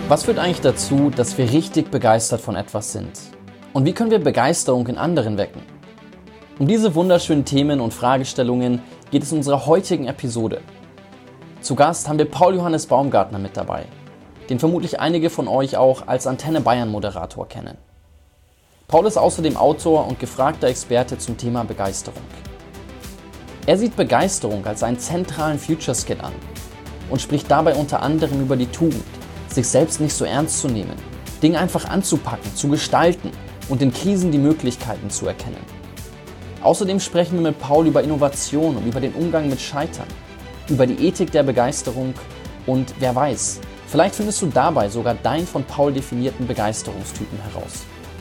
Was führt eigentlich dazu, dass wir richtig begeistert von etwas sind? Und wie können wir Begeisterung in anderen wecken? Um diese wunderschönen Themen und Fragestellungen geht es in unserer heutigen Episode. Zu Gast haben wir Paul Johannes Baumgartner mit dabei, den vermutlich einige von euch auch als Antenne Bayern Moderator kennen. Paul ist außerdem Autor und gefragter Experte zum Thema Begeisterung. Er sieht Begeisterung als einen zentralen Future Skill an und spricht dabei unter anderem über die Tugend, sich selbst nicht so ernst zu nehmen, Dinge einfach anzupacken, zu gestalten und in Krisen die Möglichkeiten zu erkennen. Außerdem sprechen wir mit Paul über Innovation und über den Umgang mit Scheitern, über die Ethik der Begeisterung und wer weiß, vielleicht findest du dabei sogar deinen von Paul definierten Begeisterungstypen heraus.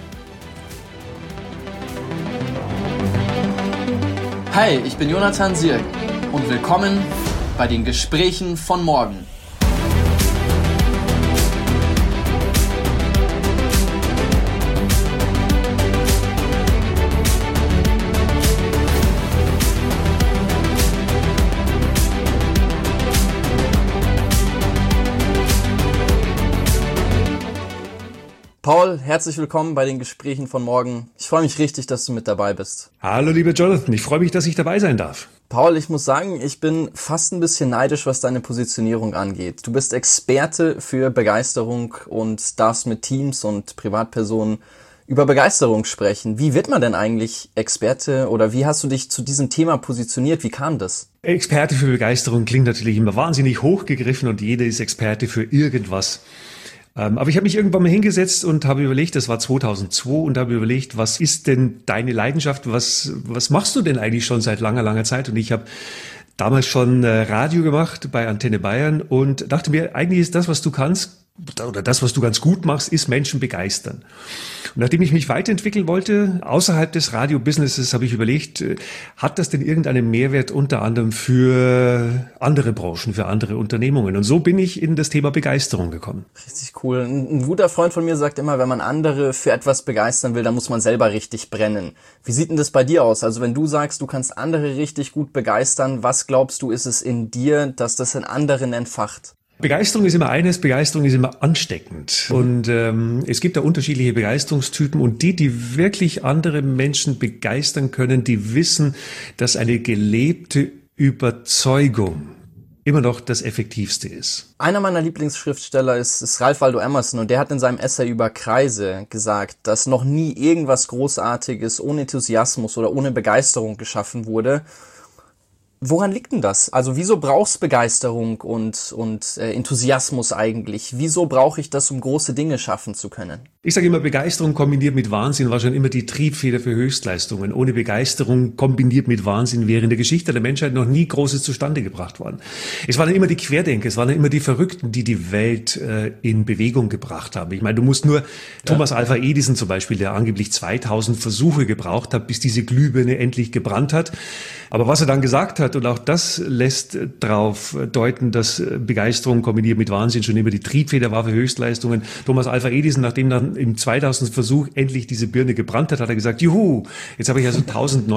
Hi, ich bin Jonathan Sirk und willkommen bei den Gesprächen von morgen. Paul, herzlich willkommen bei den Gesprächen von morgen. Ich freue mich richtig, dass du mit dabei bist. Hallo lieber Jonathan, ich freue mich, dass ich dabei sein darf. Paul, ich muss sagen, ich bin fast ein bisschen neidisch, was deine Positionierung angeht. Du bist Experte für Begeisterung und darfst mit Teams und Privatpersonen über Begeisterung sprechen. Wie wird man denn eigentlich Experte oder wie hast du dich zu diesem Thema positioniert? Wie kam das? Experte für Begeisterung klingt natürlich immer wahnsinnig hochgegriffen und jeder ist Experte für irgendwas. Aber ich habe mich irgendwann mal hingesetzt und habe überlegt, das war 2002, und habe überlegt, was ist denn deine Leidenschaft, was machst du denn eigentlich schon seit langer, langer Zeit? Und ich habe damals schon Radio gemacht bei Antenne Bayern und dachte mir, eigentlich ist das, was du kannst, oder das, was du ganz gut machst, ist Menschen begeistern. Und nachdem ich mich weiterentwickeln wollte, außerhalb des Radio-Businesses, habe ich überlegt, hat das denn irgendeinen Mehrwert unter anderem für andere Branchen, für andere Unternehmungen? Und so bin ich in das Thema Begeisterung gekommen. Richtig cool. Ein guter Freund von mir sagt immer, wenn man andere für etwas begeistern will, dann muss man selber richtig brennen. Wie sieht denn das bei dir aus? Also wenn du sagst, du kannst andere richtig gut begeistern, was glaubst du, ist es in dir, dass das in anderen entfacht? Begeisterung ist immer eines, Begeisterung ist immer ansteckend. Und es gibt da unterschiedliche Begeisterungstypen und die wirklich andere Menschen begeistern können, die wissen, dass eine gelebte Überzeugung immer noch das Effektivste ist. Einer meiner Lieblingsschriftsteller ist Ralph Waldo Emerson und der hat in seinem Essay über Kreise gesagt, dass noch nie irgendwas Großartiges ohne Enthusiasmus oder ohne Begeisterung geschaffen wurde. Woran liegt denn das? Also wieso brauchst Begeisterung und Enthusiasmus eigentlich? Wieso brauche ich das, um große Dinge schaffen zu können? Ich sage immer, Begeisterung kombiniert mit Wahnsinn war schon immer die Triebfeder für Höchstleistungen. Ohne Begeisterung kombiniert mit Wahnsinn wäre in der Geschichte der Menschheit noch nie Großes zustande gebracht worden. Es waren immer die Querdenker, es waren immer die Verrückten, die die Welt in Bewegung gebracht haben. Ich meine, du musst nur Thomas Alva Edison zum Beispiel, der angeblich 2000 Versuche gebraucht hat, bis diese Glühbirne endlich gebrannt hat. Aber was er dann gesagt hat, und auch das lässt darauf deuten, dass Begeisterung kombiniert mit Wahnsinn schon immer die Triebfeder war für Höchstleistungen. Thomas Alva Edison, nachdem dann im 2000. Versuch endlich diese Birne gebrannt hat, hat er gesagt, juhu, jetzt habe ich also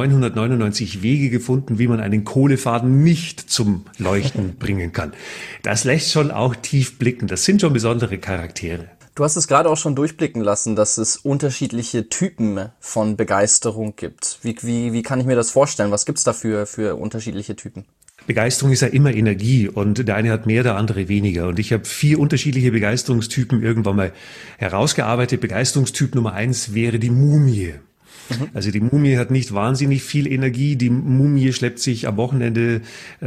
1999 Wege gefunden, wie man einen Kohlefaden nicht zum Leuchten bringen kann. Das lässt schon auch tief blicken. Das sind schon besondere Charaktere. Du hast es gerade auch schon durchblicken lassen, dass es unterschiedliche Typen von Begeisterung gibt. Wie kann ich mir das vorstellen? Was gibt's da für unterschiedliche Typen? Begeisterung ist ja immer Energie und der eine hat mehr, der andere weniger. Und ich habe 4 unterschiedliche Begeisterungstypen irgendwann mal herausgearbeitet. Begeisterungstyp Nummer 1 wäre die Mumie. Also die Mumie hat nicht wahnsinnig viel Energie. Die Mumie schleppt sich am Wochenende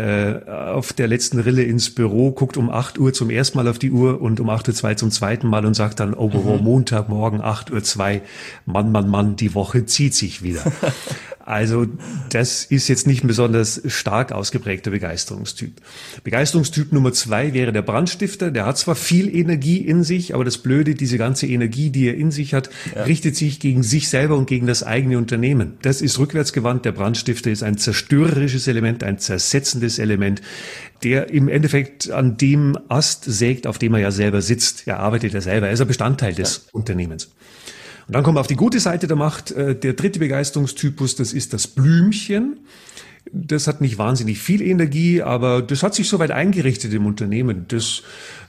auf der letzten Rille ins Büro, guckt um 8 Uhr zum ersten Mal auf die Uhr und um 8.02 Uhr zum zweiten Mal und sagt dann, oh, Montagmorgen 8.02 Uhr, Mann, die Woche zieht sich wieder. Also das ist jetzt nicht ein besonders stark ausgeprägter Begeisterungstyp. Begeisterungstyp Nummer 2 wäre der Brandstifter. Der hat zwar viel Energie in sich, aber das Blöde, diese ganze Energie, die er in sich hat, richtet sich gegen sich selber und gegen das eigene Unternehmen. Das ist rückwärtsgewandt. Der Brandstifter ist ein zerstörerisches Element, ein zersetzendes Element, der im Endeffekt an dem Ast sägt, auf dem er ja selber sitzt. Er arbeitet ja selber, er ist ein Bestandteil des Unternehmens. Und dann kommen wir auf die gute Seite der Macht. Der dritte Begeisterungstypus, das ist das Blümchen. Das hat nicht wahnsinnig viel Energie, aber das hat sich soweit eingerichtet im Unternehmen. Das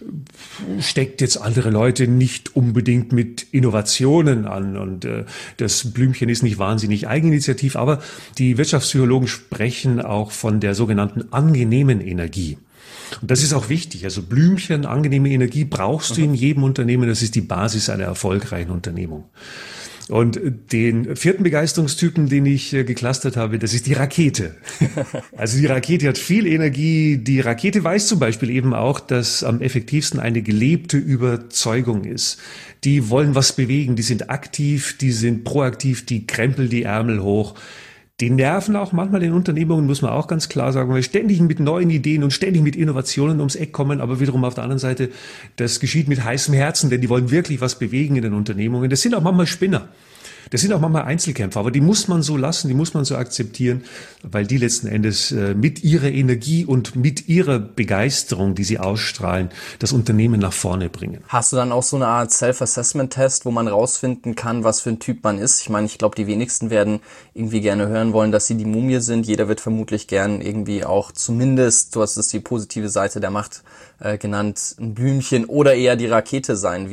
steckt jetzt andere Leute nicht unbedingt mit Innovationen an und das Blümchen ist nicht wahnsinnig eigeninitiativ, aber die Wirtschaftspsychologen sprechen auch von der sogenannten angenehmen Energie. Und das ist auch wichtig. Also Blümchen, angenehme Energie brauchst du in jedem Unternehmen. Das ist die Basis einer erfolgreichen Unternehmung. Und den vierten Begeisterungstypen, den ich geclustert habe, das ist die Rakete. Also die Rakete hat viel Energie. Die Rakete weiß zum Beispiel eben auch, dass am effektivsten eine gelebte Überzeugung ist. Die wollen was bewegen, die sind aktiv, die sind proaktiv, die krempeln die Ärmel hoch. Die nerven auch manchmal in Unternehmungen, muss man auch ganz klar sagen, weil ständig mit neuen Ideen und ständig mit Innovationen ums Eck kommen, aber wiederum auf der anderen Seite, das geschieht mit heißem Herzen, denn die wollen wirklich was bewegen in den Unternehmungen. Das sind auch manchmal Spinner. Das sind auch manchmal Einzelkämpfer, aber die muss man so lassen, die muss man so akzeptieren, weil die letzten Endes mit ihrer Energie und mit ihrer Begeisterung, die sie ausstrahlen, das Unternehmen nach vorne bringen. Hast du dann auch so eine Art Self-Assessment-Test, wo man rausfinden kann, was für ein Typ man ist? Ich meine, ich glaube, die wenigsten werden irgendwie gerne hören wollen, dass sie die Mumie sind. Jeder wird vermutlich gern irgendwie auch zumindest, du hast es die positive Seite der Macht genannt, ein Blümchen oder eher die Rakete sein.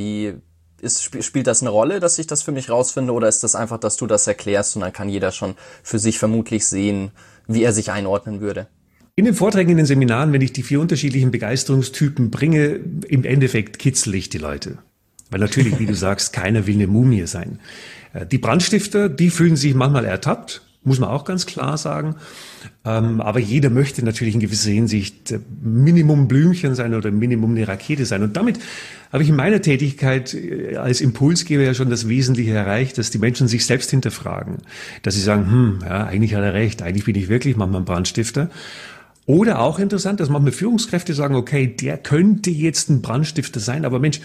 Spielt das eine Rolle, dass ich das für mich rausfinde, oder ist das einfach, dass du das erklärst und dann kann jeder schon für sich vermutlich sehen, wie er sich einordnen würde? In den Vorträgen, in den Seminaren, wenn ich die 4 unterschiedlichen Begeisterungstypen bringe, im Endeffekt kitzel ich die Leute. Weil natürlich, wie du sagst, keiner will eine Mumie sein. Die Brandstifter, die fühlen sich manchmal ertappt, muss man auch ganz klar sagen. Aber jeder möchte natürlich in gewisser Hinsicht Minimum Blümchen sein oder Minimum eine Rakete sein. Und damit habe ich in meiner Tätigkeit als Impulsgeber ja schon das Wesentliche erreicht, dass die Menschen sich selbst hinterfragen. Dass sie sagen, ja, eigentlich hat er recht, eigentlich bin ich wirklich manchmal ein Brandstifter. Oder auch interessant, dass manchmal Führungskräfte sagen, okay, der könnte jetzt ein Brandstifter sein, aber Mensch,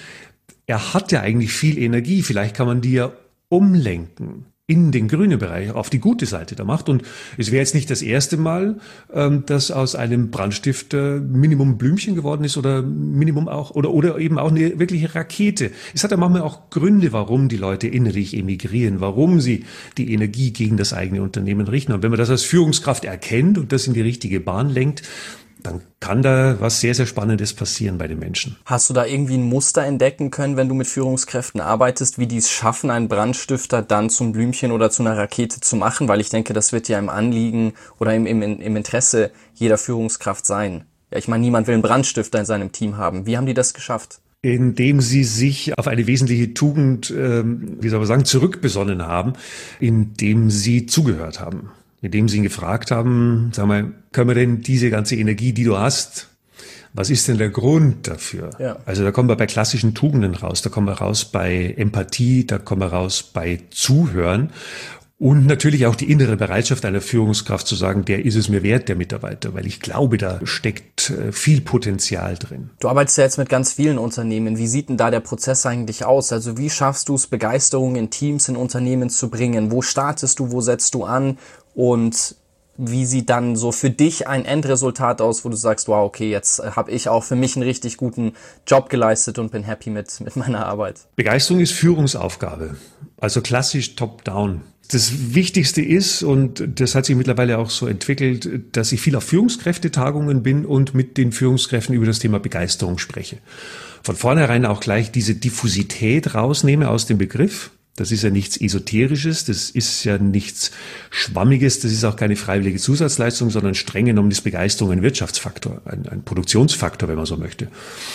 er hat ja eigentlich viel Energie, vielleicht kann man die ja umlenken in den grünen Bereich, auf die gute Seite der Macht. Und es wäre jetzt nicht das erste Mal, dass aus einem Brandstifter Minimum Blümchen geworden ist oder Minimum auch, oder eben auch eine wirkliche Rakete. Es hat ja manchmal auch Gründe, warum die Leute innerlich emigrieren, warum sie die Energie gegen das eigene Unternehmen richten. Und wenn man das als Führungskraft erkennt und das in die richtige Bahn lenkt, dann kann da was sehr, sehr Spannendes passieren bei den Menschen. Hast du da irgendwie ein Muster entdecken können, wenn du mit Führungskräften arbeitest, wie die es schaffen, einen Brandstifter dann zum Blümchen oder zu einer Rakete zu machen? Weil ich denke, das wird ja im Anliegen oder im Interesse jeder Führungskraft sein. Ja, ich meine, niemand will einen Brandstifter in seinem Team haben. Wie haben die das geschafft? Indem sie sich auf eine wesentliche Tugend, zurückbesonnen haben, indem sie zugehört haben. Indem sie ihn gefragt haben, sag mal, können wir denn diese ganze Energie, die du hast, was ist denn der Grund dafür? Ja. Also da kommen wir bei klassischen Tugenden raus, da kommen wir raus bei Empathie, da kommen wir raus bei Zuhören und natürlich auch die innere Bereitschaft einer Führungskraft zu sagen, der ist es mir wert, der Mitarbeiter, weil ich glaube, da steckt viel Potenzial drin. Du arbeitest ja jetzt mit ganz vielen Unternehmen. Wie sieht denn da der Prozess eigentlich aus? Also wie schaffst du es, Begeisterung in Teams, in Unternehmen zu bringen? Wo startest du, wo setzt du an? Und wie sieht dann so für dich ein Endresultat aus, wo du sagst, wow, okay, jetzt habe ich auch für mich einen richtig guten Job geleistet und bin happy mit meiner Arbeit? Begeisterung ist Führungsaufgabe, also klassisch top-down. Das Wichtigste ist, und das hat sich mittlerweile auch so entwickelt, dass ich viel auf Führungskräftetagungen bin und mit den Führungskräften über das Thema Begeisterung spreche. Von vornherein auch gleich diese Diffusität rausnehme aus dem Begriff. Das ist ja nichts Esoterisches, das ist ja nichts Schwammiges, das ist auch keine freiwillige Zusatzleistung, sondern streng genommen ist Begeisterung ein Wirtschaftsfaktor, ein Produktionsfaktor, wenn man so möchte.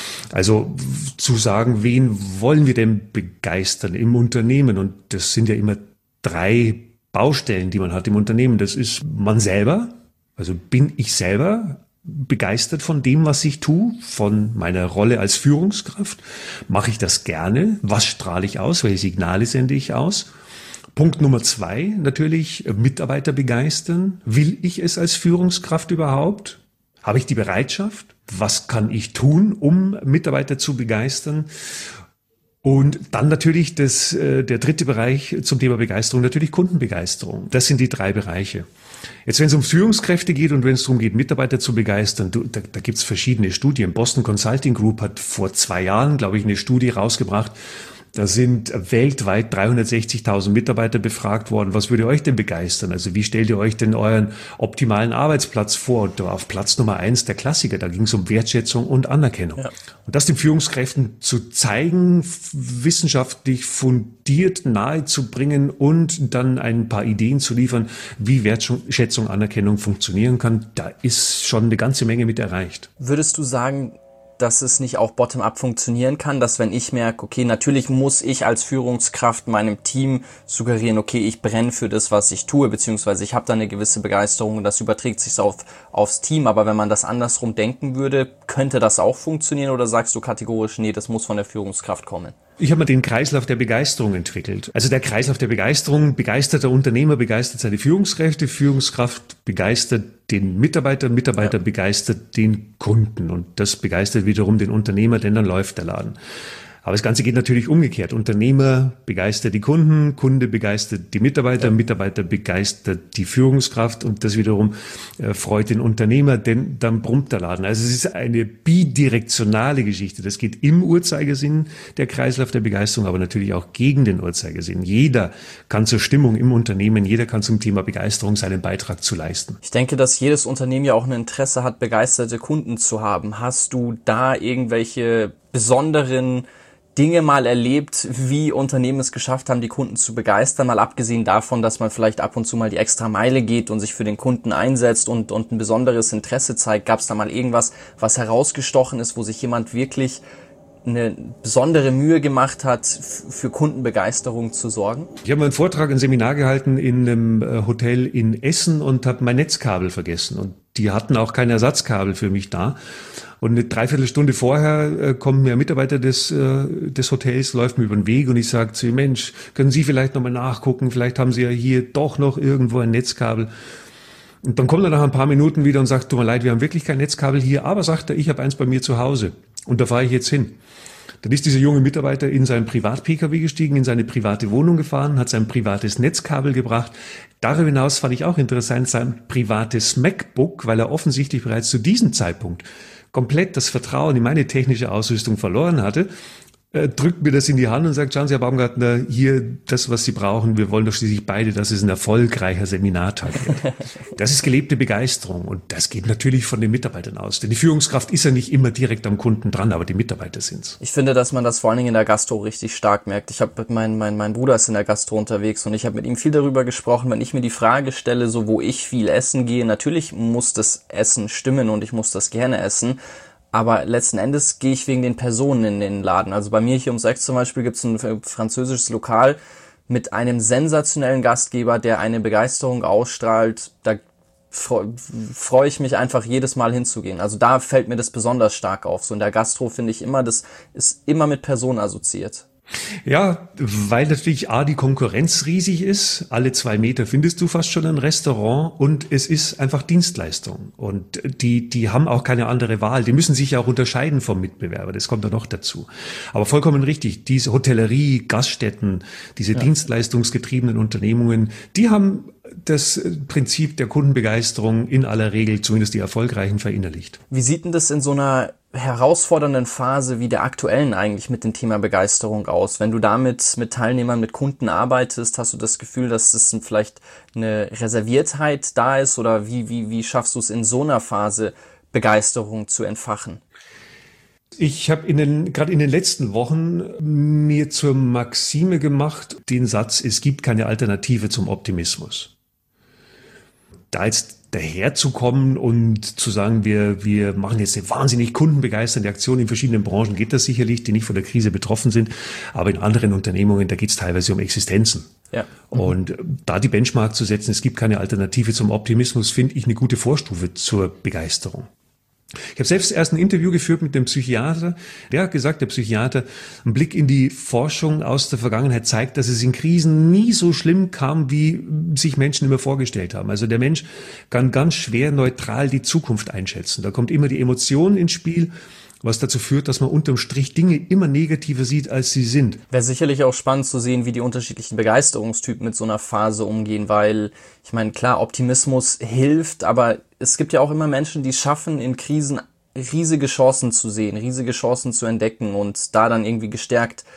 Also zu sagen, wen wollen wir denn begeistern im Unternehmen? Und das sind ja immer 3 Baustellen, die man hat im Unternehmen. Das ist man selber, also bin ich selber begeistert von dem, was ich tue, von meiner Rolle als Führungskraft? Mache ich das gerne? Was strahle ich aus? Welche Signale sende ich aus? Punkt Nummer 2, natürlich Mitarbeiter begeistern. Will ich es als Führungskraft überhaupt? Habe ich die Bereitschaft? Was kann ich tun, um Mitarbeiter zu begeistern? Und dann natürlich der dritte Bereich zum Thema Begeisterung, natürlich Kundenbegeisterung. Das sind die 3 Bereiche. Jetzt, wenn es um Führungskräfte geht und wenn es darum geht, Mitarbeiter zu begeistern, da gibt es verschiedene Studien. Boston Consulting Group hat vor 2 Jahren, glaube ich, eine Studie rausgebracht, Da sind weltweit 360.000 Mitarbeiter befragt worden. Was würde euch denn begeistern? Also wie stellt ihr euch denn euren optimalen Arbeitsplatz vor? Und auf Platz Nummer 1 der Klassiker, da ging es um Wertschätzung und Anerkennung. Ja. Und das den Führungskräften zu zeigen, wissenschaftlich fundiert nahezubringen und dann ein paar Ideen zu liefern, wie Wertschätzung, Anerkennung funktionieren kann, da ist schon eine ganze Menge mit erreicht. Würdest du sagen, dass es nicht auch bottom-up funktionieren kann, dass wenn ich merke, okay, natürlich muss ich als Führungskraft meinem Team suggerieren, okay, ich brenne für das, was ich tue, beziehungsweise ich habe da eine gewisse Begeisterung und das überträgt sich aufs Team, aber wenn man das andersrum denken würde, könnte das auch funktionieren oder sagst du kategorisch, nee, das muss von der Führungskraft kommen? Ich habe mal den Kreislauf der Begeisterung entwickelt. Also der Kreislauf der Begeisterung, begeisterter Unternehmer begeistert seine Führungskräfte, Führungskraft begeistert den Mitarbeiter, Mitarbeiter begeistert den Kunden und das begeistert wiederum den Unternehmer, denn dann läuft der Laden. Aber das Ganze geht natürlich umgekehrt. Unternehmer begeistert die Kunden, Kunde begeistert die Mitarbeiter, Mitarbeiter begeistert die Führungskraft und das wiederum freut den Unternehmer, denn dann brummt der Laden. Also es ist eine bidirektionale Geschichte. Das geht im Uhrzeigersinn, der Kreislauf der Begeisterung, aber natürlich auch gegen den Uhrzeigersinn. Jeder kann zur Stimmung im Unternehmen, jeder kann zum Thema Begeisterung seinen Beitrag zu leisten. Ich denke, dass jedes Unternehmen ja auch ein Interesse hat, begeisterte Kunden zu haben. Hast du da irgendwelche besonderen Dinge mal erlebt, wie Unternehmen es geschafft haben, die Kunden zu begeistern, mal abgesehen davon, dass man vielleicht ab und zu mal die extra Meile geht und sich für den Kunden einsetzt und ein besonderes Interesse zeigt? Gab es da mal irgendwas, was herausgestochen ist, wo sich jemand wirklich eine besondere Mühe gemacht hat, für Kundenbegeisterung zu sorgen? Ich habe mal einen Vortrag, ein Seminar gehalten in einem Hotel in Essen und habe mein Netzkabel vergessen. Und die hatten auch kein Ersatzkabel für mich da. Und eine Dreiviertelstunde vorher kommt mir ein Mitarbeiter des Hotels, läuft mir über den Weg und ich sage zu ihm, Mensch, können Sie vielleicht nochmal nachgucken? Vielleicht haben Sie ja hier doch noch irgendwo ein Netzkabel. Und dann kommt er nach ein paar Minuten wieder und sagt, tut mir leid, wir haben wirklich kein Netzkabel hier, aber sagt er, ich habe eins bei mir zu Hause. Und da fahre ich jetzt hin. Dann ist dieser junge Mitarbeiter in seinen Privat-Pkw gestiegen, in seine private Wohnung gefahren, hat sein privates Netzkabel gebracht. Darüber hinaus fand ich auch interessant, sein privates MacBook, weil er offensichtlich bereits zu diesem Zeitpunkt komplett das Vertrauen in meine technische Ausrüstung verloren hatte, drückt mir das in die Hand und sagt, schauen Sie, Herr Baumgartner, hier das, was Sie brauchen, wir wollen doch schließlich beide, dass es ein erfolgreicher Seminartag wird. Das ist gelebte Begeisterung und das geht natürlich von den Mitarbeitern aus, denn die Führungskraft ist ja nicht immer direkt am Kunden dran, aber die Mitarbeiter sind's. Ich finde, dass man das vor allen Dingen in der Gastro richtig stark merkt. Ich habe mein Bruder ist in der Gastro unterwegs und ich habe mit ihm viel darüber gesprochen, wenn ich mir die Frage stelle, so wo ich viel essen gehe, natürlich muss das Essen stimmen und ich muss das gerne essen, aber letzten Endes gehe ich wegen den Personen in den Laden. Also bei mir hier ums Eck zum Beispiel gibt es ein französisches Lokal mit einem sensationellen Gastgeber, der eine Begeisterung ausstrahlt. Da freue ich mich einfach jedes Mal hinzugehen. Also da fällt mir das besonders stark auf. So in der Gastro finde ich immer, das ist immer mit Personen assoziiert. Ja, weil natürlich die Konkurrenz riesig ist. Alle 2 Meter findest du fast schon ein Restaurant und es ist einfach Dienstleistung. Und die haben auch keine andere Wahl. Die müssen sich ja auch unterscheiden vom Mitbewerber. Das kommt da noch dazu. Aber vollkommen richtig. Diese Hotellerie, Gaststätten, diese dienstleistungsgetriebenen Unternehmungen, die haben das Prinzip der Kundenbegeisterung in aller Regel, zumindest die erfolgreichen, verinnerlicht. Wie sieht denn das in so einer herausfordernden Phase wie der aktuellen eigentlich mit dem Thema Begeisterung aus? Wenn du damit mit Teilnehmern, mit Kunden arbeitest, hast du das Gefühl, dass das vielleicht eine Reserviertheit da ist oder wie schaffst du es in so einer Phase, Begeisterung zu entfachen? Ich habe gerade in den letzten Wochen mir zur Maxime gemacht, den Satz, es gibt keine Alternative zum Optimismus. Da jetzt daherzukommen und zu sagen, wir machen jetzt eine wahnsinnig kundenbegeisternde Aktion in verschiedenen Branchen, geht das sicherlich, die nicht von der Krise betroffen sind, aber in anderen Unternehmungen, da geht es teilweise um Existenzen. Ja. Und da die Benchmark zu setzen, es gibt keine Alternative zum Optimismus, finde ich eine gute Vorstufe zur Begeisterung. Ich habe selbst erst ein Interview geführt mit dem Psychiater. Der hat gesagt, der Psychiater, ein Blick in die Forschung aus der Vergangenheit zeigt, dass es in Krisen nie so schlimm kam, wie sich Menschen immer vorgestellt haben. Also der Mensch kann ganz schwer neutral die Zukunft einschätzen. Da kommt immer die Emotion ins Spiel, was dazu führt, dass man unterm Strich Dinge immer negativer sieht, als sie sind. Wäre sicherlich auch spannend zu sehen, wie die unterschiedlichen Begeisterungstypen mit so einer Phase umgehen, weil ich meine, klar, Optimismus hilft, aber es gibt ja auch immer Menschen, die es schaffen, in Krisen riesige Chancen zu sehen, riesige Chancen zu entdecken und da dann irgendwie gestärkt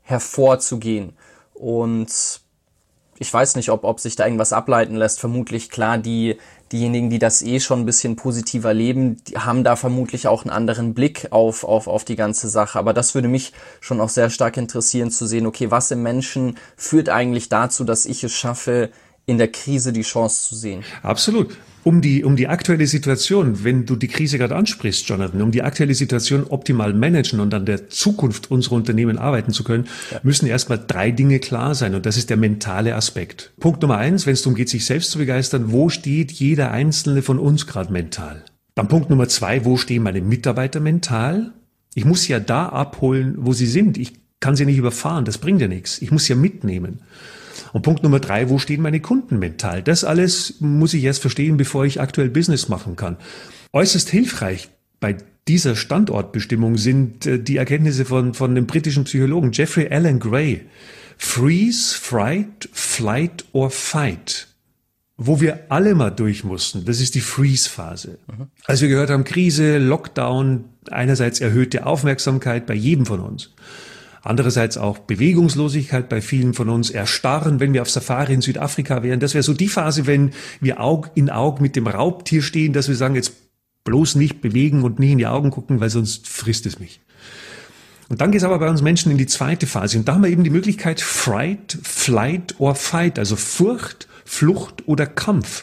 hervorzugehen. Und ich weiß nicht, ob sich da irgendwas ableiten lässt. Vermutlich, klar, diejenigen, die das schon ein bisschen positiver leben, die haben da vermutlich auch einen anderen Blick auf die ganze Sache. Aber das würde mich schon auch sehr stark interessieren, zu sehen, okay, was im Menschen führt eigentlich dazu, dass ich es schaffe, in der Krise die Chance zu sehen? Absolut. Um die aktuelle Situation, wenn du die Krise gerade ansprichst, Jonathan, um die aktuelle Situation optimal managen und an der Zukunft unserer Unternehmen arbeiten zu können, müssen erstmal 3 Dinge klar sein. Und das ist der mentale Aspekt. Punkt Nummer 1, wenn es darum geht, sich selbst zu begeistern, wo steht jeder Einzelne von uns gerade mental? Dann Punkt Nummer 2, wo stehen meine Mitarbeiter mental? Ich muss sie ja da abholen, wo sie sind. Ich kann sie nicht überfahren, das bringt ja nichts. Ich muss sie ja mitnehmen. Und Punkt Nummer 3, wo stehen meine Kunden mental? Das alles muss ich erst verstehen, bevor ich aktuell Business machen kann. Äußerst hilfreich bei dieser Standortbestimmung sind die Erkenntnisse von dem britischen Psychologen Jeffrey Alan Gray. Freeze, Fright, Flight or Fight. Wo wir alle mal durch mussten, das ist die Freeze-Phase. Als wir gehört haben, Krise, Lockdown, einerseits erhöhte Aufmerksamkeit bei jedem von uns. Andererseits auch Bewegungslosigkeit bei vielen von uns, Erstarren, wenn wir auf Safari in Südafrika wären. Das wäre so die Phase, wenn wir Aug in Aug mit dem Raubtier stehen, dass wir sagen, jetzt bloß nicht bewegen und nicht in die Augen gucken, weil sonst frisst es mich. Und dann geht es aber bei uns Menschen in die zweite Phase. Und da haben wir eben die Möglichkeit Fright, Flight or Fight, also Furcht, Flucht oder Kampf.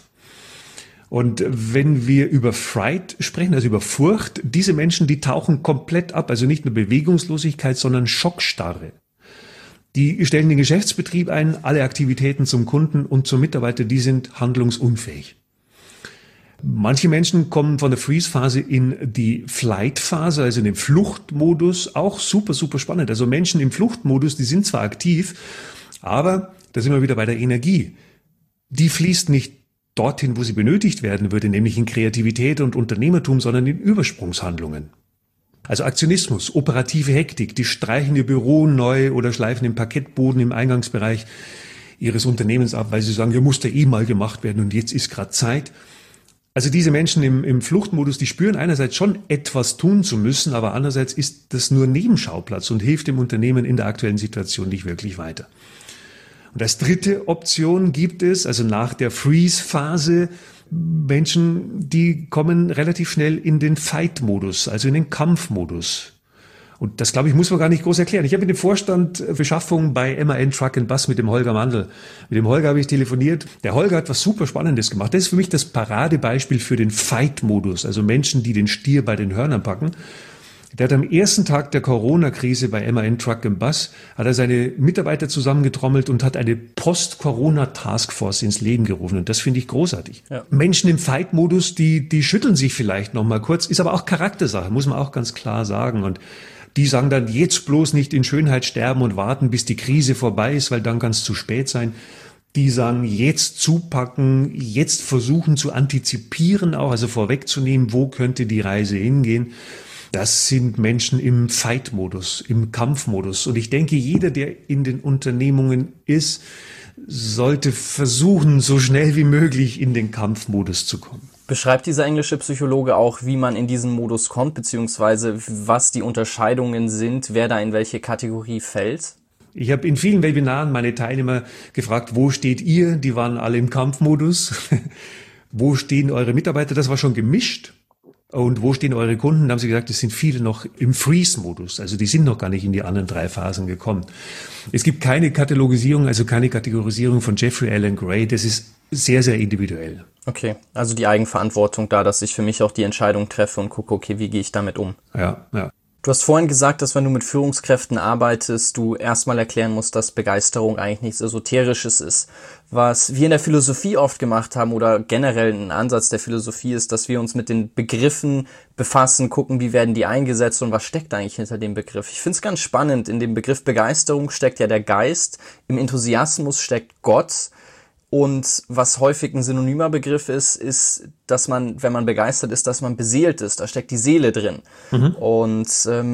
Und wenn wir über Fright sprechen, also über Furcht, diese Menschen, die tauchen komplett ab, also nicht nur Bewegungslosigkeit, sondern Schockstarre. Die stellen den Geschäftsbetrieb ein, alle Aktivitäten zum Kunden und zum Mitarbeiter, die sind handlungsunfähig. Manche Menschen kommen von der Freeze-Phase in die Flight-Phase, also in den Fluchtmodus, auch super, super spannend. Also Menschen im Fluchtmodus, die sind zwar aktiv, aber da sind wir wieder bei der Energie. Die fließt nicht dorthin, wo sie benötigt werden würde, nämlich in Kreativität und Unternehmertum, sondern in Übersprungshandlungen. Also Aktionismus, operative Hektik, die streichen ihr Büro neu oder schleifen den Parkettboden im Eingangsbereich ihres Unternehmens ab, weil sie sagen, ja, muss ja eh mal gemacht werden und jetzt ist gerade Zeit. Also diese Menschen im Fluchtmodus, die spüren einerseits schon etwas tun zu müssen, aber andererseits ist das nur Nebenschauplatz und hilft dem Unternehmen in der aktuellen Situation nicht wirklich weiter. Und als dritte Option gibt es, also nach der Freeze-Phase, Menschen, die kommen relativ schnell in den Fight-Modus, also in den Kampfmodus. Und das, glaube ich, muss man gar nicht groß erklären. Ich habe in dem Vorstand Beschaffung bei MAN Truck & Bus mit dem Holger Mandl. Mit dem Holger habe ich telefoniert. Der Holger hat was super Spannendes gemacht. Das ist für mich das Paradebeispiel für den Fight-Modus, also Menschen, die den Stier bei den Hörnern packen. Der hat am ersten Tag der Corona-Krise bei MAN Truck & Bus, hat er seine Mitarbeiter zusammengetrommelt und hat eine Post-Corona-Taskforce ins Leben gerufen. Und das finde ich großartig. Ja. Menschen im Fight-Modus, die schütteln sich vielleicht noch mal kurz, ist aber auch Charaktersache, muss man auch ganz klar sagen. Und die sagen dann, jetzt bloß nicht in Schönheit sterben und warten, bis die Krise vorbei ist, weil dann kann es zu spät sein. Die sagen, jetzt zupacken, jetzt versuchen zu antizipieren auch, also vorwegzunehmen, wo könnte die Reise hingehen. Das sind Menschen im Fight-Modus, im Kampfmodus. Und ich denke, jeder, der in den Unternehmungen ist, sollte versuchen, so schnell wie möglich in den Kampfmodus zu kommen. Beschreibt dieser englische Psychologe auch, wie man in diesen Modus kommt, beziehungsweise was die Unterscheidungen sind, wer da in welche Kategorie fällt? Ich habe in vielen Webinaren meine Teilnehmer gefragt, wo steht ihr? Die waren alle im Kampfmodus. Wo stehen eure Mitarbeiter? Das war schon gemischt. Und wo stehen eure Kunden? Da haben sie gesagt, es sind viele noch im Freeze-Modus. Also die sind noch gar nicht in die anderen 3 Phasen gekommen. Es gibt keine Katalogisierung, also keine Kategorisierung von Jeffrey Alan Gray. Das ist sehr, sehr individuell. Okay, also die Eigenverantwortung da, dass ich für mich auch die Entscheidung treffe und gucke, okay, wie gehe ich damit um? Ja. Du hast vorhin gesagt, dass wenn du mit Führungskräften arbeitest, du erstmal erklären musst, dass Begeisterung eigentlich nichts Esoterisches ist. Was wir in der Philosophie oft gemacht haben oder generell ein Ansatz der Philosophie ist, dass wir uns mit den Begriffen befassen, gucken, wie werden die eingesetzt und was steckt eigentlich hinter dem Begriff. Ich finde es ganz spannend, in dem Begriff Begeisterung steckt ja der Geist, im Enthusiasmus steckt Gott. Und was häufig ein synonymer Begriff ist, dass man, wenn man begeistert ist, dass man beseelt ist. Da steckt die Seele drin. Und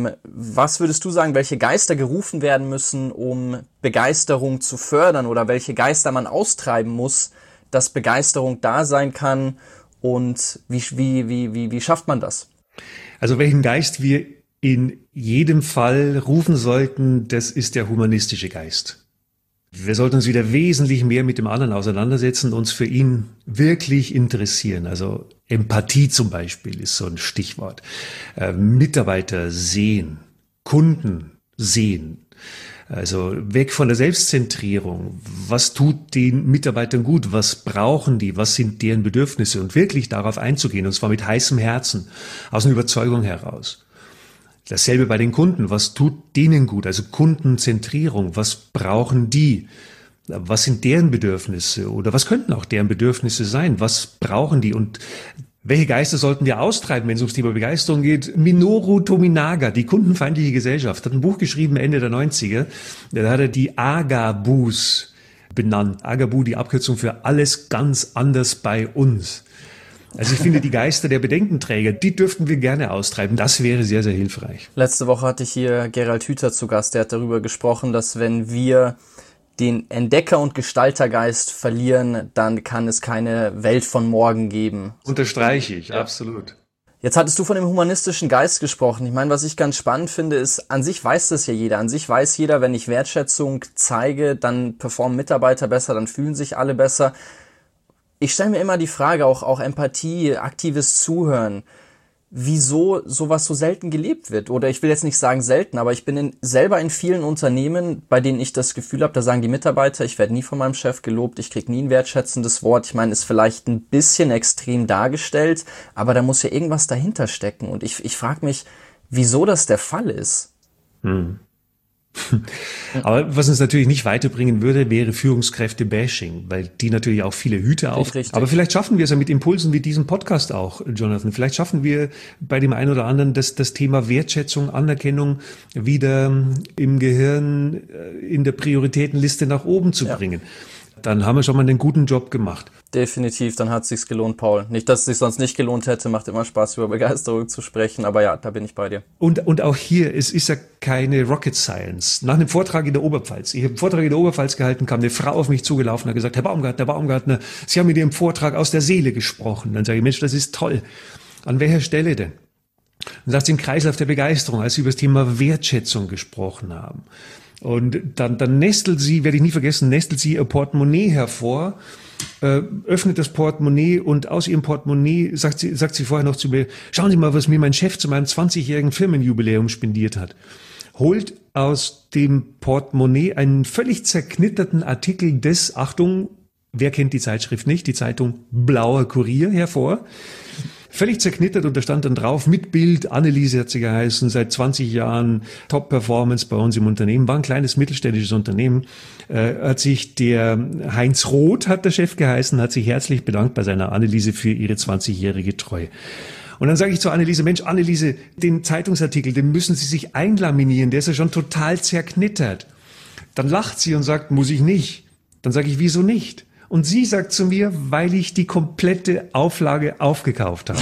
was würdest du sagen, welche Geister gerufen werden müssen, um Begeisterung zu fördern? Oder welche Geister man austreiben muss, dass Begeisterung da sein kann? Und wie schafft man das? Also welchen Geist wir in jedem Fall rufen sollten, das ist der humanistische Geist. Wir sollten uns wieder wesentlich mehr mit dem anderen auseinandersetzen, uns für ihn wirklich interessieren. Also Empathie zum Beispiel ist so ein Stichwort. Mitarbeiter sehen, Kunden sehen. Also weg von der Selbstzentrierung. Was tut den Mitarbeitern gut? Was brauchen die? Was sind deren Bedürfnisse? Und wirklich darauf einzugehen, und zwar mit heißem Herzen, aus einer Überzeugung heraus. Dasselbe bei den Kunden. Was tut denen gut? Also Kundenzentrierung. Was brauchen die? Was sind deren Bedürfnisse? Oder was könnten auch deren Bedürfnisse sein? Was brauchen die? Und welche Geister sollten wir austreiben, wenn es ums Thema Begeisterung geht? Minoru Tominaga, die kundenfeindliche Gesellschaft, hat ein Buch geschrieben Ende der 90er. Da hat er die Agabus benannt. Agabu, die Abkürzung für alles ganz anders bei uns. Also ich finde, die Geister der Bedenkenträger, die dürften wir gerne austreiben. Das wäre sehr, sehr hilfreich. Letzte Woche hatte ich hier Gerald Hüther zu Gast. Der hat darüber gesprochen, dass wenn wir den Entdecker- und Gestaltergeist verlieren, dann kann es keine Welt von morgen geben. Unterstreiche ich, ja. Absolut. Jetzt hattest du von dem humanistischen Geist gesprochen. Ich meine, was ich ganz spannend finde, ist, an sich weiß das ja jeder. An sich weiß jeder, wenn ich Wertschätzung zeige, dann performen Mitarbeiter besser, dann fühlen sich alle besser. Ich stelle mir immer die Frage, auch Empathie, aktives Zuhören, wieso sowas so selten gelebt wird. Oder ich will jetzt nicht sagen selten, aber ich bin selber in vielen Unternehmen, bei denen ich das Gefühl habe, da sagen die Mitarbeiter, ich werde nie von meinem Chef gelobt, ich kriege nie ein wertschätzendes Wort. Ich meine, ist vielleicht ein bisschen extrem dargestellt, aber da muss ja irgendwas dahinter stecken. Und ich frage mich, wieso das der Fall ist. Aber was uns natürlich nicht weiterbringen würde, wäre Führungskräfte-Bashing, weil die natürlich auch viele Hüte auf. Aber vielleicht schaffen wir es ja mit Impulsen wie diesem Podcast auch, Jonathan. Vielleicht schaffen wir bei dem einen oder anderen das Thema Wertschätzung, Anerkennung wieder im Gehirn in der Prioritätenliste nach oben zu bringen. Dann haben wir schon mal einen guten Job gemacht. Definitiv, dann hat es sich gelohnt, Paul. Nicht, dass es sich sonst nicht gelohnt hätte, macht immer Spaß, über Begeisterung zu sprechen, aber ja, da bin ich bei dir. Und auch hier, es ist ja keine Rocket Science. Nach einem Vortrag in der Oberpfalz, ich habe einen Vortrag in der Oberpfalz gehalten, kam eine Frau auf mich zugelaufen und hat gesagt, Herr Baumgartner, Sie haben mit Ihrem Vortrag aus der Seele gesprochen. Dann sage ich, Mensch, das ist toll. An welcher Stelle denn? Dann sagt sie im Kreislauf der Begeisterung, als Sie über das Thema Wertschätzung gesprochen haben. Und dann nestelt sie, werde ich nie vergessen, ihr Portemonnaie hervor, öffnet das Portemonnaie und aus ihrem Portemonnaie sagt sie vorher noch zu mir, schauen Sie mal, was mir mein Chef zu meinem 20-jährigen Firmenjubiläum spendiert hat. Holt aus dem Portemonnaie einen völlig zerknitterten Artikel des, Achtung, wer kennt die Zeitschrift nicht, die Zeitung Blauer Kurier hervor. Völlig zerknittert und da stand dann drauf, mit Bild, Anneliese hat sie geheißen, seit 20 Jahren Top-Performance bei uns im Unternehmen, war ein kleines mittelständisches Unternehmen, hat sich der Heinz Roth, hat der Chef geheißen, hat sich herzlich bedankt bei seiner Anneliese für ihre 20-jährige Treue. Und dann sage ich zu Anneliese, Mensch, Anneliese, den Zeitungsartikel, den müssen Sie sich einlaminieren, der ist ja schon total zerknittert. Dann lacht sie und sagt, muss ich nicht. Dann sage ich, wieso nicht? Und sie sagt zu mir, weil ich die komplette Auflage aufgekauft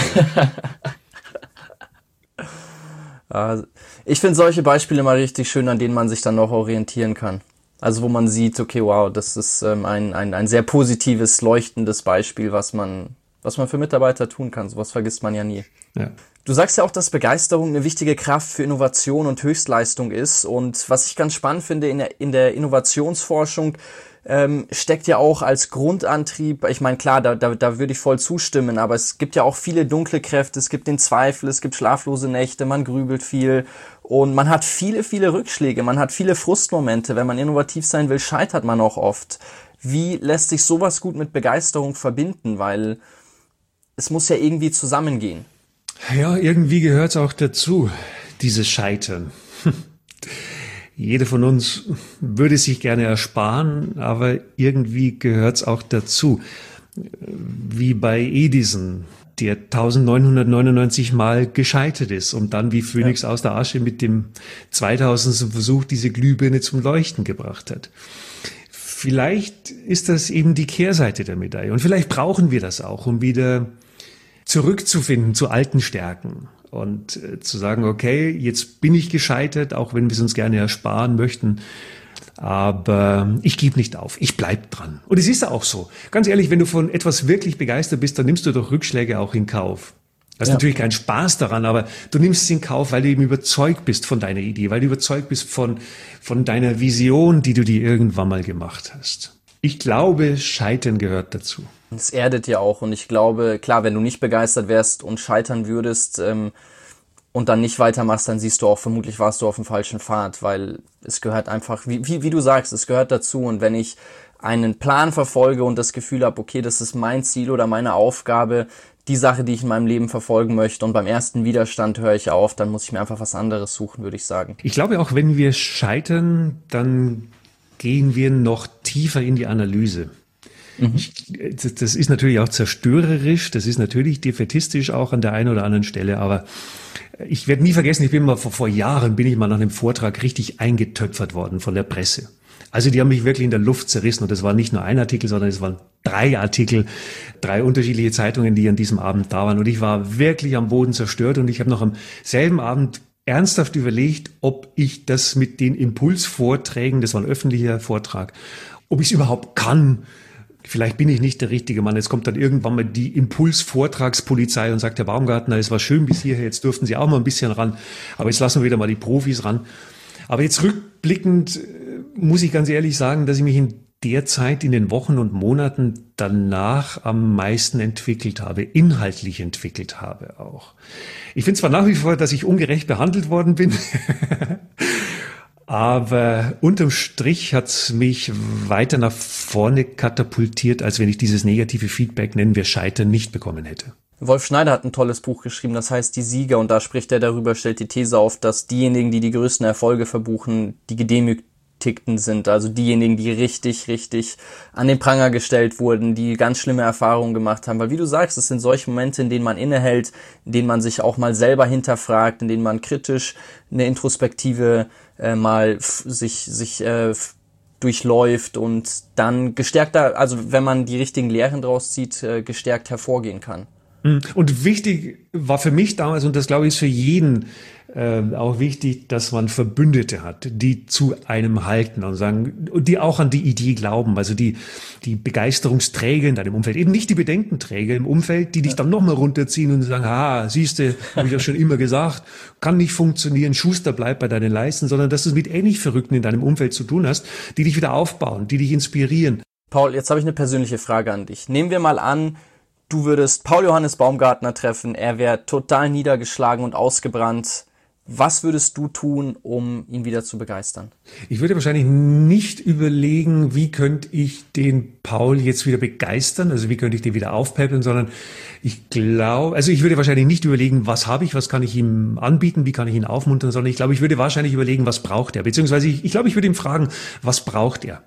habe. Ich finde solche Beispiele mal richtig schön, an denen man sich dann noch orientieren kann. Also wo man sieht, okay, wow, das ist ein sehr positives, leuchtendes Beispiel, was man für Mitarbeiter tun kann. Sowas vergisst man ja nie. Ja. Du sagst ja auch, dass Begeisterung eine wichtige Kraft für Innovation und Höchstleistung ist. Und was ich ganz spannend finde in der Innovationsforschung, steckt ja auch als Grundantrieb, ich meine, klar, da würde ich voll zustimmen, aber es gibt ja auch viele dunkle Kräfte, es gibt den Zweifel, es gibt schlaflose Nächte, man grübelt viel und man hat viele, viele Rückschläge, man hat viele Frustmomente. Wenn man innovativ sein will, scheitert man auch oft. Wie lässt sich sowas gut mit Begeisterung verbinden? Weil es muss ja irgendwie zusammengehen. Ja, irgendwie gehört es auch dazu, dieses Scheitern. Jeder von uns würde sich gerne ersparen, aber irgendwie gehört's auch dazu. Wie bei Edison, der 1999 Mal gescheitert ist und dann wie Phönix aus der Asche mit dem 2000. Versuch diese Glühbirne zum Leuchten gebracht hat. Vielleicht ist das eben die Kehrseite der Medaille und vielleicht brauchen wir das auch, um wieder zurückzufinden zu alten Stärken. Und zu sagen, okay, jetzt bin ich gescheitert, auch wenn wir es uns gerne ersparen möchten. Aber ich gebe nicht auf, ich bleib dran. Und es ist ja auch so. Ganz ehrlich, wenn du von etwas wirklich begeistert bist, dann nimmst du doch Rückschläge auch in Kauf. Hast natürlich keinen Spaß daran, aber du nimmst es in Kauf, weil du eben überzeugt bist von deiner Idee, weil du überzeugt bist von deiner Vision, die du dir irgendwann mal gemacht hast. Ich glaube, Scheitern gehört dazu. Es erdet ja auch und ich glaube, klar, wenn du nicht begeistert wärst und scheitern würdest und dann nicht weitermachst, dann siehst du auch, vermutlich warst du auf dem falschen Pfad, weil es gehört einfach, wie du sagst, es gehört dazu und wenn ich einen Plan verfolge und das Gefühl habe, okay, das ist mein Ziel oder meine Aufgabe, die Sache, die ich in meinem Leben verfolgen möchte und beim ersten Widerstand höre ich auf, dann muss ich mir einfach was anderes suchen, würde ich sagen. Ich glaube auch, wenn wir scheitern, dann gehen wir noch tiefer in die Analyse. Das ist natürlich auch zerstörerisch, das ist natürlich defaitistisch auch an der einen oder anderen Stelle, aber ich werde nie vergessen, ich bin mal vor Jahren, bin ich mal nach einem Vortrag richtig eingetöpfert worden von der Presse. Also die haben mich wirklich in der Luft zerrissen und das war nicht nur ein Artikel, sondern es waren 3 Artikel, 3 unterschiedliche Zeitungen, die an diesem Abend da waren und ich war wirklich am Boden zerstört und ich habe noch am selben Abend ernsthaft überlegt, ob ich das mit den Impulsvorträgen, das war ein öffentlicher Vortrag, ob ich es überhaupt kann. Vielleicht bin ich nicht der richtige Mann. Jetzt kommt dann irgendwann mal die Impulsvortragspolizei und sagt, Herr Baumgartner, es war schön bis hierher, jetzt dürften Sie auch mal ein bisschen ran, aber jetzt lassen wir wieder mal die Profis ran. Aber jetzt rückblickend muss ich ganz ehrlich sagen, dass ich mich in der Zeit, in den Wochen und Monaten danach am meisten entwickelt habe, inhaltlich entwickelt habe auch. Ich finde zwar nach wie vor, dass ich ungerecht behandelt worden bin, aber unterm Strich hat's mich weiter nach vorne katapultiert, als wenn ich dieses negative Feedback, nennen wir Scheitern, nicht bekommen hätte. Wolf Schneider hat ein tolles Buch geschrieben, das heißt Die Sieger und da spricht er darüber, stellt die These auf, dass diejenigen, die die größten Erfolge verbuchen, die Gedemütigten sind, also diejenigen, die richtig an den Pranger gestellt wurden, die ganz schlimme Erfahrungen gemacht haben, weil wie du sagst, es sind solche Momente, in denen man innehält, in denen man sich auch mal selber hinterfragt, in denen man kritisch eine Introspektive sich durchläuft und dann gestärkter, also wenn man die richtigen Lehren draus zieht, gestärkt hervorgehen kann. Und wichtig war für mich damals, und das glaube ich ist für jeden auch wichtig, dass man Verbündete hat, die zu einem halten und sagen, die auch an die Idee glauben, also die Begeisterungsträger in deinem Umfeld, eben nicht die Bedenkenträger im Umfeld, die dich dann nochmal runterziehen und sagen, siehste, habe ich ja schon immer gesagt, kann nicht funktionieren, Schuster, bleib bei deinen Leisten, sondern dass du es mit ähnlich Verrückten in deinem Umfeld zu tun hast, die dich wieder aufbauen, die dich inspirieren. Paul, jetzt habe ich eine persönliche Frage an dich. Nehmen wir mal an, du würdest Paul Johannes Baumgartner treffen, er wäre total niedergeschlagen und ausgebrannt. Was würdest du tun, um ihn wieder zu begeistern? Ich würde wahrscheinlich nicht überlegen, wie könnte ich den Paul jetzt wieder begeistern, also wie könnte ich den wieder aufpäppeln, sondern ich würde wahrscheinlich nicht überlegen, was habe ich, was kann ich ihm anbieten, wie kann ich ihn aufmuntern, sondern ich glaube, ich würde wahrscheinlich überlegen, was braucht er, beziehungsweise ich glaube, ich würde ihn fragen, was braucht er?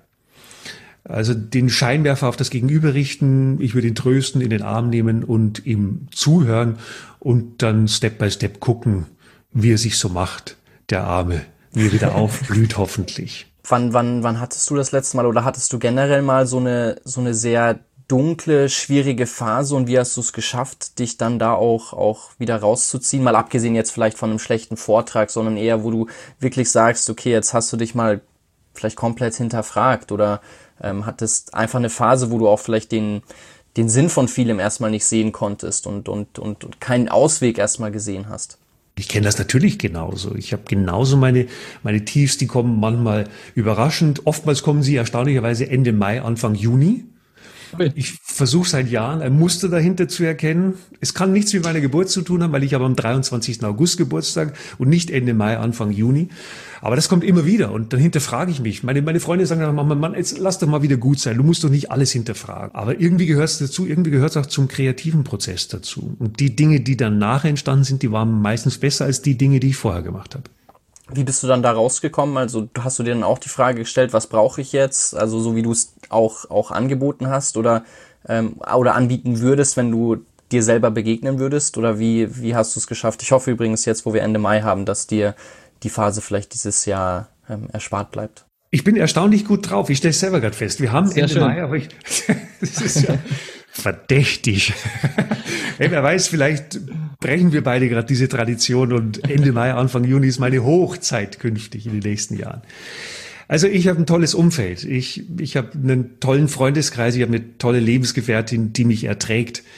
Also den Scheinwerfer auf das Gegenüber richten, ich würde ihn trösten, in den Arm nehmen und ihm zuhören und dann Step by Step gucken, wie er sich so macht, der Arme, wie er wieder aufblüht hoffentlich. Wann hattest du das letzte Mal oder hattest du generell mal so eine sehr dunkle, schwierige Phase und wie hast du es geschafft, dich dann da auch wieder rauszuziehen? Mal abgesehen jetzt vielleicht von einem schlechten Vortrag, sondern eher, wo du wirklich sagst, okay, jetzt hast du dich mal vielleicht komplett hinterfragt oder hattest einfach eine Phase, wo du auch vielleicht den Sinn von vielem erstmal nicht sehen konntest und keinen Ausweg erstmal gesehen hast. Ich kenne das natürlich genauso. Ich habe genauso meine Tiefs, die kommen manchmal überraschend. Oftmals kommen sie erstaunlicherweise Ende Mai, Anfang Juni. Ich versuche seit Jahren ein Muster dahinter zu erkennen. Es kann nichts mit meiner Geburt zu tun haben, weil ich habe am 23. August Geburtstag und nicht Ende Mai, Anfang Juni. Aber das kommt immer wieder und dann hinterfrage ich mich. Meine Freunde sagen dann, Mann, jetzt lass doch mal wieder gut sein. Du musst doch nicht alles hinterfragen. Aber irgendwie gehört es dazu, irgendwie gehört es auch zum kreativen Prozess dazu. Und die Dinge, die danach entstanden sind, die waren meistens besser als die Dinge, die ich vorher gemacht habe. Wie bist du dann da rausgekommen? Also hast du dir dann auch die Frage gestellt, was brauche ich jetzt? Also so wie du es auch angeboten hast oder anbieten würdest, wenn du dir selber begegnen würdest? Oder wie hast du es geschafft? Ich hoffe übrigens jetzt, wo wir Ende Mai haben, dass dir die Phase vielleicht dieses Jahr erspart bleibt. Ich bin erstaunlich gut drauf. Ich stelle es selber gerade fest. Wir haben Sehr Ende schön. Mai, aber das ist ja verdächtig. Hey, wer weiß, vielleicht brechen wir beide gerade diese Tradition und Ende Mai, Anfang Juni ist meine Hochzeit künftig in den nächsten Jahren. Also ich habe ein tolles Umfeld. Ich habe einen tollen Freundeskreis, ich habe eine tolle Lebensgefährtin, die mich erträgt,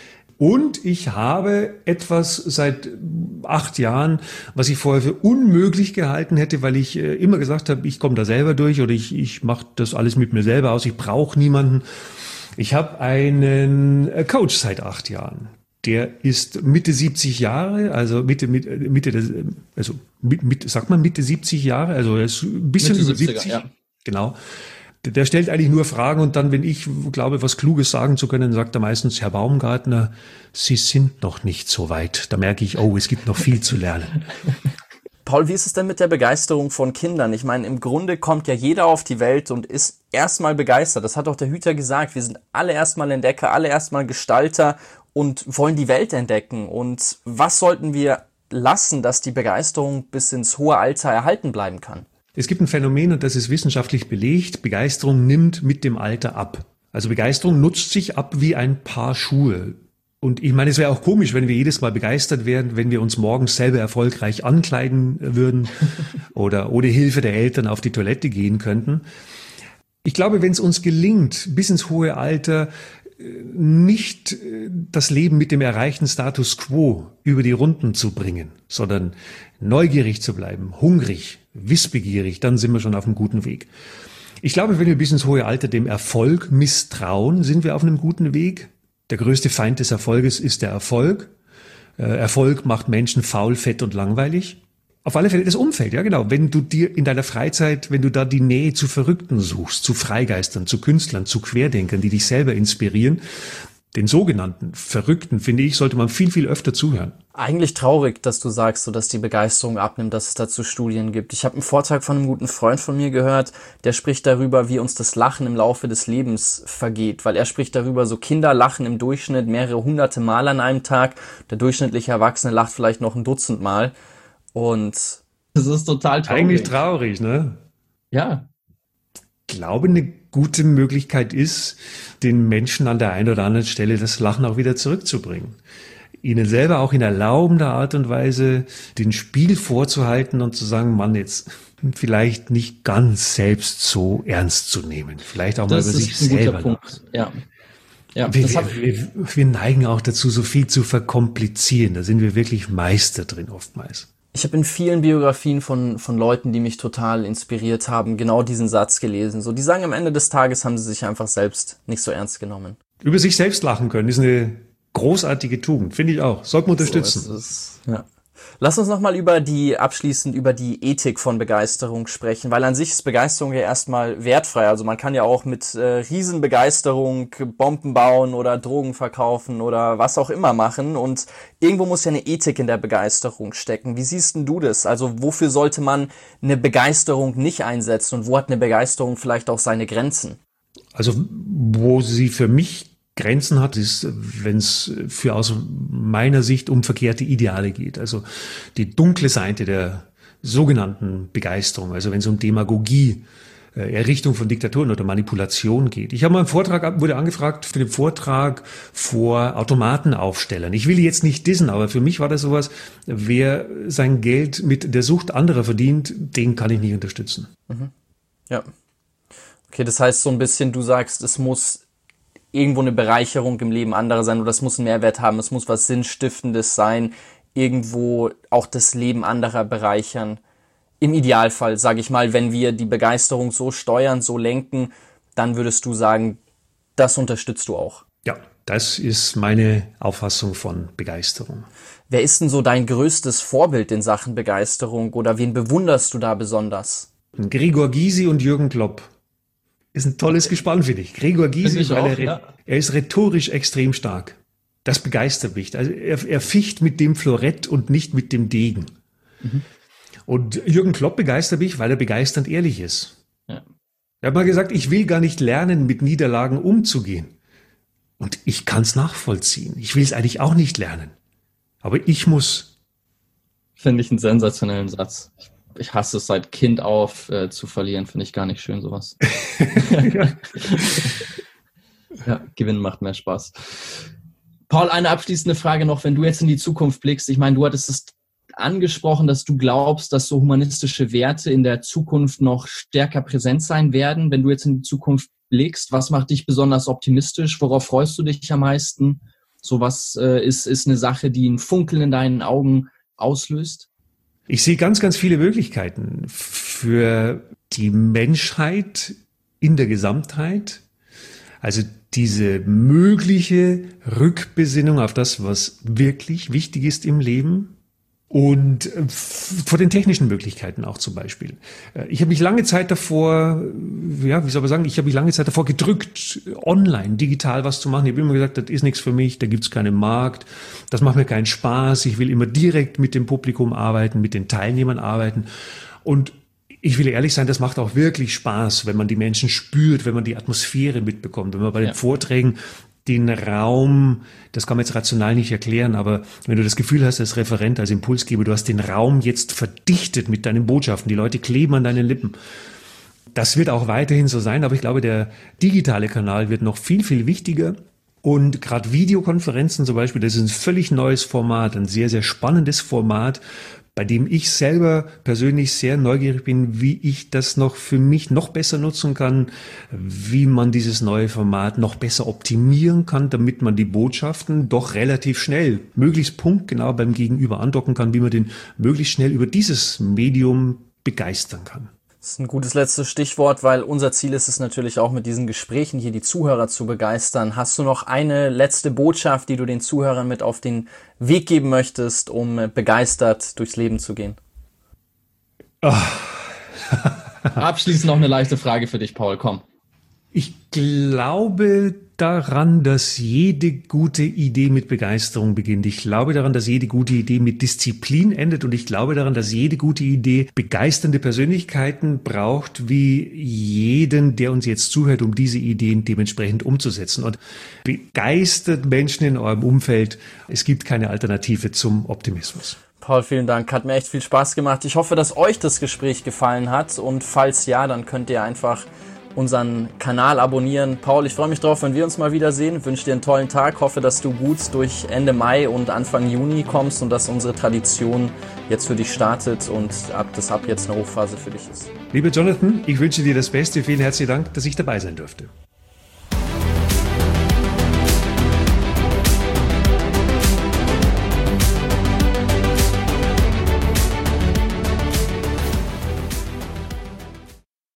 Und ich habe etwas seit 8 Jahren, was ich vorher für unmöglich gehalten hätte, weil ich immer gesagt habe, ich komme da selber durch oder ich mache das alles mit mir selber aus, ich brauche niemanden. Ich habe einen Coach seit 8 Jahren. Der ist Mitte 70 Jahre, also sagt man Mitte 70 Jahre, also er ist ein bisschen Mitte über 70er, 70. ja. Genau. Der stellt eigentlich nur Fragen und dann, wenn ich glaube, was Kluges sagen zu können, sagt er meistens, Herr Baumgartner, Sie sind noch nicht so weit. Da merke ich, oh, es gibt noch viel zu lernen. Paul, wie ist es denn mit der Begeisterung von Kindern? Ich meine, im Grunde kommt ja jeder auf die Welt und ist erstmal begeistert. Das hat auch der Hüter gesagt. Wir sind alle erstmal Entdecker, alle erstmal Gestalter und wollen die Welt entdecken. Und was sollten wir lassen, dass die Begeisterung bis ins hohe Alter erhalten bleiben kann? Es gibt ein Phänomen, und das ist wissenschaftlich belegt, Begeisterung nimmt mit dem Alter ab. Also Begeisterung nutzt sich ab wie ein Paar Schuhe. Und ich meine, es wäre auch komisch, wenn wir jedes Mal begeistert wären, wenn wir uns morgens selber erfolgreich ankleiden würden oder ohne Hilfe der Eltern auf die Toilette gehen könnten. Ich glaube, wenn es uns gelingt, bis ins hohe Alter nicht das Leben mit dem erreichten Status quo über die Runden zu bringen, sondern neugierig zu bleiben, hungrig, wissbegierig, dann sind wir schon auf einem guten Weg. Ich glaube, wenn wir bis ins hohe Alter dem Erfolg misstrauen, sind wir auf einem guten Weg. Der größte Feind des Erfolges ist der Erfolg. Erfolg macht Menschen faul, fett und langweilig. Auf alle Fälle das Umfeld, ja genau. Wenn du dir in deiner Freizeit, wenn du da die Nähe zu Verrückten suchst, zu Freigeistern, zu Künstlern, zu Querdenkern, die dich selber inspirieren, den sogenannten Verrückten, finde ich, sollte man viel, viel öfter zuhören. Eigentlich traurig, dass du sagst, so dass die Begeisterung abnimmt, dass es dazu Studien gibt. Ich habe einen Vortrag von einem guten Freund von mir gehört, der spricht darüber, wie uns das Lachen im Laufe des Lebens vergeht, weil er spricht darüber, so Kinder lachen im Durchschnitt mehrere hunderte Mal an einem Tag, der durchschnittliche Erwachsene lacht vielleicht noch ein Dutzend Mal und Das ist total traurig. Eigentlich traurig, ne? Ja. Ich glaube, eine gute Möglichkeit ist, den Menschen an der einen oder anderen Stelle das Lachen auch wieder zurückzubringen. Ihnen selber auch in erlaubender Art und Weise den Spiegel vorzuhalten und zu sagen, Mann, jetzt vielleicht nicht ganz selbst so ernst zu nehmen. Vielleicht auch mal über sich selber. Punkt. Ja. Ja, wir neigen auch dazu, so viel zu verkomplizieren. Da sind wir wirklich Meister drin oftmals. ich habe in vielen Biografien von Leuten, die mich total inspiriert haben, genau diesen Satz gelesen. So, die sagen, am Ende des Tages haben sie sich einfach selbst nicht so ernst genommen. Über sich selbst lachen können, ist eine großartige Tugend, finde ich auch. Sollte man unterstützen. So ist es, ja. Lass uns nochmal abschließend über die Ethik von Begeisterung sprechen, weil an sich ist Begeisterung ja erstmal wertfrei. Also man kann ja auch mit Riesenbegeisterung Bomben bauen oder Drogen verkaufen oder was auch immer machen und irgendwo muss ja eine Ethik in der Begeisterung stecken. Wie siehst denn du das? Also wofür sollte man eine Begeisterung nicht einsetzen und wo hat eine Begeisterung vielleicht auch seine Grenzen? Also wo sie für mich Grenzen hat, ist, wenn es für aus meiner Sicht um verkehrte Ideale geht. Also die dunkle Seite der sogenannten Begeisterung, also wenn es um Demagogie, Errichtung von Diktaturen oder Manipulation geht. Ich habe mal einen Vortrag, wurde angefragt für den Vortrag vor Automatenaufstellern. Ich will jetzt nicht dissen, aber für mich war das sowas, wer sein Geld mit der Sucht anderer verdient, den kann ich nicht unterstützen. Mhm. Ja. Okay, das heißt so ein bisschen, du sagst, es muss irgendwo eine Bereicherung im Leben anderer sein oder es muss einen Mehrwert haben, es muss was Sinnstiftendes sein, irgendwo auch das Leben anderer bereichern. Im Idealfall, sage ich mal, wenn wir die Begeisterung so steuern, so lenken, dann würdest du sagen, das unterstützt du auch. Ja, das ist meine Auffassung von Begeisterung. Wer ist denn so dein größtes Vorbild in Sachen Begeisterung oder wen bewunderst du da besonders? Gregor Gysi und Jürgen Klopp. Ist ein tolles Gespann, finde ich. Gregor Gysi, weil er ist rhetorisch extrem stark. Das begeistert mich. Also er ficht mit dem Florett und nicht mit dem Degen. Mhm. Und Jürgen Klopp begeistert mich, weil er begeisternd ehrlich ist. Ja. Er hat mal gesagt, ich will gar nicht lernen, mit Niederlagen umzugehen. Und ich kann es nachvollziehen. Ich will es eigentlich auch nicht lernen. Aber ich muss. Finde ich einen sensationellen Satz. Ich hasse es seit Kind auf, zu verlieren. Finde ich gar nicht schön, sowas. Ja, Gewinnen macht mehr Spaß. Paul, eine abschließende Frage noch, wenn du jetzt in die Zukunft blickst. Ich meine, du hattest es angesprochen, dass du glaubst, dass so humanistische Werte in der Zukunft noch stärker präsent sein werden. Wenn du jetzt in die Zukunft blickst, was macht dich besonders optimistisch? Worauf freust du dich am meisten? sowas ist eine Sache, die ein Funkeln in deinen Augen auslöst? Ich sehe ganz, ganz viele Möglichkeiten für die Menschheit in der Gesamtheit. Also diese mögliche Rückbesinnung auf das, was wirklich wichtig ist im Leben. Und vor den technischen Möglichkeiten auch zum Beispiel. Ich habe mich lange Zeit davor, gedrückt, online, digital was zu machen. Ich habe immer gesagt, das ist nichts für mich, da gibt's keinen Markt, das macht mir keinen Spaß. Ich will immer direkt mit dem Publikum arbeiten, mit den Teilnehmern arbeiten. Und ich will ehrlich sein, das macht auch wirklich Spaß, wenn man die Menschen spürt, wenn man die Atmosphäre mitbekommt, wenn man bei den Vorträgen den Raum, das kann man jetzt rational nicht erklären, aber wenn du das Gefühl hast, als Referent, als Impulsgeber, du hast den Raum jetzt verdichtet mit deinen Botschaften, die Leute kleben an deinen Lippen. Das wird auch weiterhin so sein, aber ich glaube, der digitale Kanal wird noch viel, viel wichtiger. Und gerade Videokonferenzen zum Beispiel, das ist ein völlig neues Format, ein sehr, sehr spannendes Format, bei dem ich selber persönlich sehr neugierig bin, wie ich das noch für mich noch besser nutzen kann, wie man dieses neue Format noch besser optimieren kann, damit man die Botschaften doch relativ schnell, möglichst punktgenau beim Gegenüber andocken kann, wie man den möglichst schnell über dieses Medium begeistern kann. Das ist ein gutes letztes Stichwort, weil unser Ziel ist es natürlich auch, mit diesen Gesprächen hier die Zuhörer zu begeistern. Hast du noch eine letzte Botschaft, die du den Zuhörern mit auf den Weg geben möchtest, um begeistert durchs Leben zu gehen? Abschließend noch eine leichte Frage für dich, Paul, komm. Ich glaube daran, dass jede gute Idee mit Begeisterung beginnt. Ich glaube daran, dass jede gute Idee mit Disziplin endet. Und ich glaube daran, dass jede gute Idee begeisternde Persönlichkeiten braucht, wie jeden, der uns jetzt zuhört, um diese Ideen dementsprechend umzusetzen. Und begeistert Menschen in eurem Umfeld. Es gibt keine Alternative zum Optimismus. Paul, vielen Dank. Hat mir echt viel Spaß gemacht. Ich hoffe, dass euch das Gespräch gefallen hat. Und falls ja, dann könnt ihr einfach unseren Kanal abonnieren. Paul, ich freue mich drauf, wenn wir uns mal wiedersehen. Wünsche dir einen tollen Tag. Hoffe, dass du gut durch Ende Mai und Anfang Juni kommst und dass unsere Tradition jetzt für dich startet und ab jetzt eine Hochphase für dich ist. Lieber Jonathan, ich wünsche dir das Beste. Vielen herzlichen Dank, dass ich dabei sein durfte.